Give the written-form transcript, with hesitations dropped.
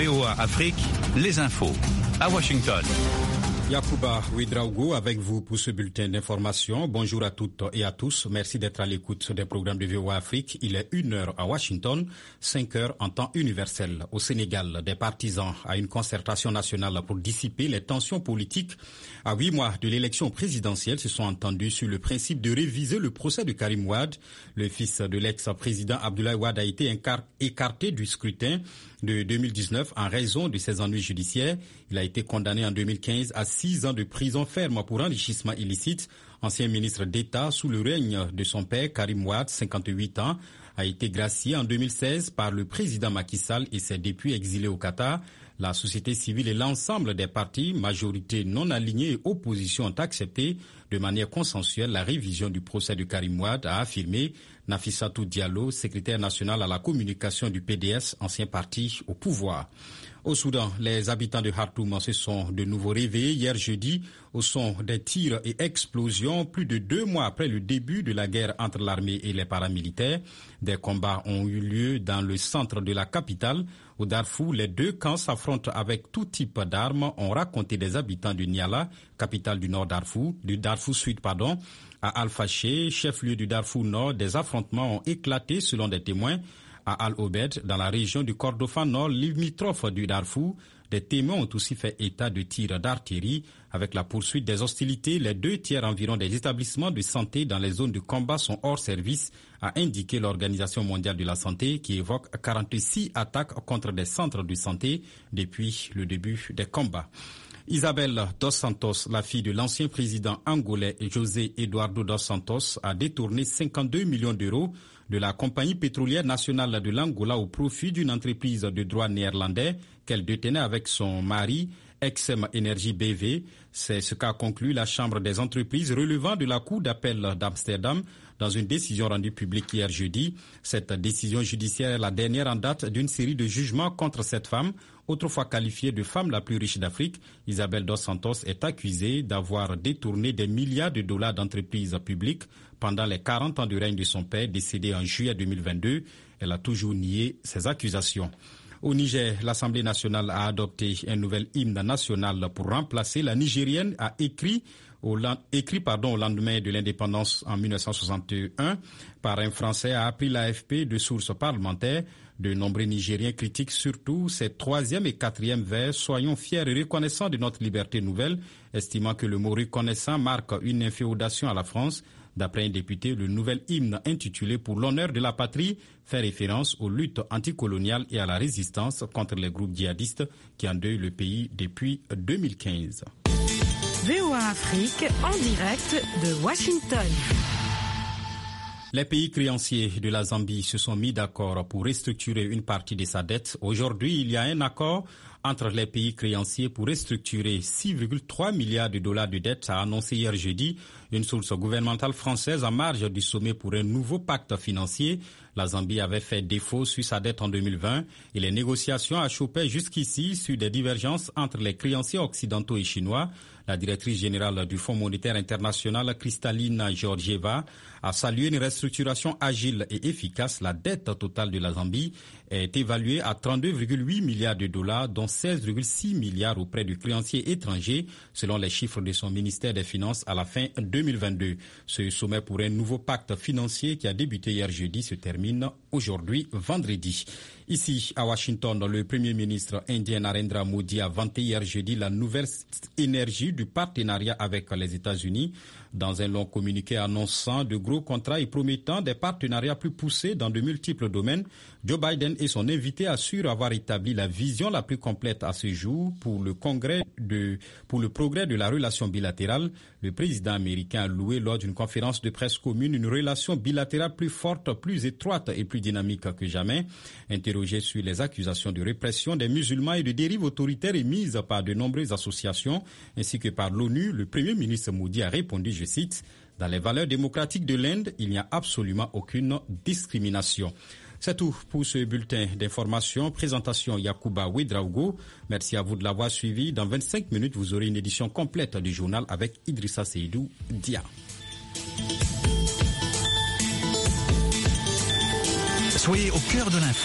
VOA Afrique, les infos. À Washington. Yacouba Ouedraogo avec vous pour ce bulletin d'information. Bonjour à toutes et à tous. Merci d'être à l'écoute des programmes de VOA Afrique. Il est 1h à Washington, 5h en temps universel. Au Sénégal, des partisans à une concertation nationale pour dissiper les tensions politiques. À 8 mois de l'élection présidentielle, se sont entendus sur le principe de réviser le procès de Karim Wade. Le fils de l'ex-président Abdoulaye Wade a été écarté du scrutin de 2019 en raison de ses ennuis judiciaires. Il a été condamné en 2015 à 6 ans de prison ferme pour enrichissement illicite. Ancien ministre d'État sous le règne de son père, Karim Wade, 58 ans, a été gracié en 2016 par le président Macky Sall et s'est depuis exilé au Qatar. La société civile et l'ensemble des partis, majorité non alignée et opposition, ont accepté de manière consensuelle la révision du procès de Karim Wade, a affirmé Nafissatou Diallo, secrétaire national à la communication du PDS, ancien parti au pouvoir. Au Soudan, les habitants de Khartoum se sont de nouveau réveillés hier jeudi au son des tirs et explosions, plus de 2 mois après le début de la guerre entre l'armée et les paramilitaires. Des combats ont eu lieu dans le centre de la capitale. Au Darfour, les deux camps s'affrontent avec tout type d'armes, ont raconté des habitants de Niala, capitale du Darfour Sud. À Al-Fashé, chef-lieu du Darfour Nord, des affrontements ont éclaté selon des témoins. À Al-Obed, dans la région du Kordofan Nord, limitrophe du Darfour, des témoins ont aussi fait état de tirs d'artillerie. Avec la poursuite des hostilités, les 2 tiers environ des établissements de santé dans les zones de combat sont hors service, a indiqué l'Organisation mondiale de la santé qui évoque 46 attaques contre des centres de santé depuis le début des combats. Isabel dos Santos, la fille de l'ancien président angolais José Eduardo dos Santos, a détourné 52 millions d'euros de la compagnie pétrolière nationale de l'Angola au profit d'une entreprise de droit néerlandais qu'elle détenait avec son mari, XM Energy BV. C'est ce qu'a conclu la Chambre des entreprises relevant de la Cour d'appel d'Amsterdam dans une décision rendue publique hier jeudi. Cette décision judiciaire est la dernière en date d'une série de jugements contre cette femme, autrefois qualifiée de femme la plus riche d'Afrique. Isabel dos Santos est accusée d'avoir détourné des milliards de dollars d'entreprises publiques pendant les 40 ans de règne de son père, décédé en juillet 2022. Elle a toujours nié ces accusations. Au Niger, l'Assemblée nationale a adopté un nouvel hymne national pour remplacer la nigérienne, a écrit au lendemain de l'indépendance en 1961 par un Français, a appris l'AFP de sources parlementaires. De nombreux Nigériens critiquent surtout ces 3e et 4e vers « Soyons fiers et reconnaissants de notre liberté nouvelle », estimant que le mot « reconnaissant » marque une inféodation à la France. D'après un député, le nouvel hymne intitulé « Pour l'honneur de la patrie » fait référence aux luttes anticoloniales et à la résistance contre les groupes djihadistes qui endeuillent le pays depuis 2015. VOA Afrique en direct de Washington. Les pays créanciers de la Zambie se sont mis d'accord pour restructurer une partie de sa dette. Aujourd'hui, il y a un accord entre les pays créanciers pour restructurer 6,3 milliards de dollars de dette, a annoncé hier jeudi une source gouvernementale française en marge du sommet pour un nouveau pacte financier. La Zambie avait fait défaut sur sa dette en 2020 et les négociations achoppaient jusqu'ici sur des divergences entre les créanciers occidentaux et chinois. La directrice générale du Fonds monétaire international, Kristalina Georgieva, a salué une restructuration agile et efficace. La dette totale de la Zambie est évaluée à 32,8 milliards de dollars, dont 16,6 milliards auprès du créancier étranger, selon les chiffres de son ministère des Finances à la fin 2022. Ce sommet pour un nouveau pacte financier qui a débuté hier jeudi se termine aujourd'hui, vendredi. Ici, à Washington, le Premier ministre indien Narendra Modi a vanté hier jeudi la nouvelle énergie du partenariat avec les États-Unis. Dans un long communiqué annonçant de gros contrats et promettant des partenariats plus poussés dans de multiples domaines, Joe Biden et son invité assurent avoir établi la vision la plus complète à ce jour pour le progrès de la relation bilatérale. Le président américain a loué lors d'une conférence de presse commune une relation bilatérale plus forte, plus étroite et plus dynamique que jamais. Interrogé sur les accusations de répression des musulmans et de dérives autoritaires émises par de nombreuses associations ainsi que par l'ONU, le Premier ministre Modi a répondu, je cite, « Dans les valeurs démocratiques de l'Inde, il n'y a absolument aucune discrimination ». C'est tout pour ce bulletin d'information. Présentation Yacouba Ouedraogo. Merci à vous de l'avoir suivi. Dans 25 minutes, vous aurez une édition complète du journal avec Idrissa Seydou Dia. Soyez au cœur de l'info.